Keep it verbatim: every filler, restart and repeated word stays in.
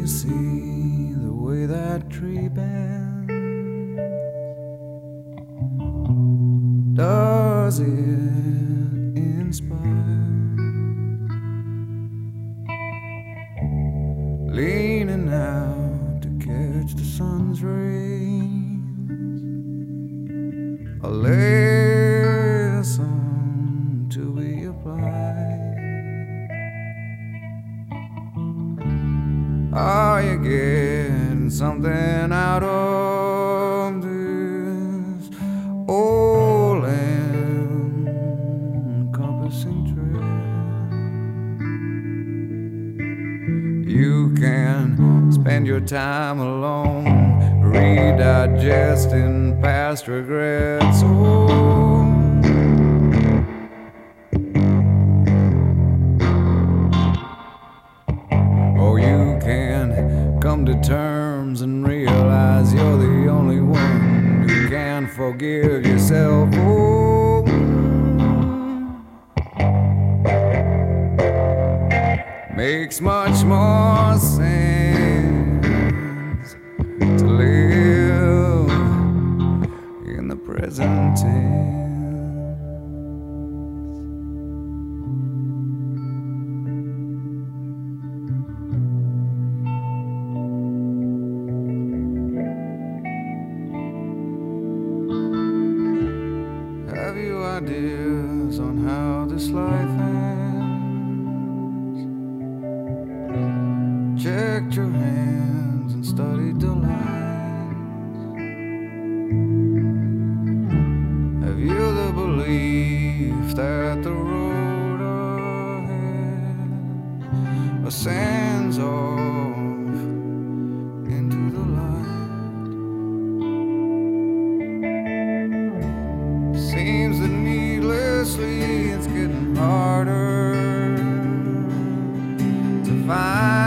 you see the way that tree bends? Does it inspire? Leaning out to catch the sun's rays, a lesson to be applied. Are you getting something out of this old encompassing trail? You can spend your time alone, redigesting past regrets. Oh, or you can come to terms and realize you're the only one who can forgive yourself. Oh, makes much more sense to live in the present tense. Have you ideas on how this life ends? Checked your hands and studied the lines. Have you the belief that the road ahead ascends off into the light? Seems that needlessly it's getting harder to find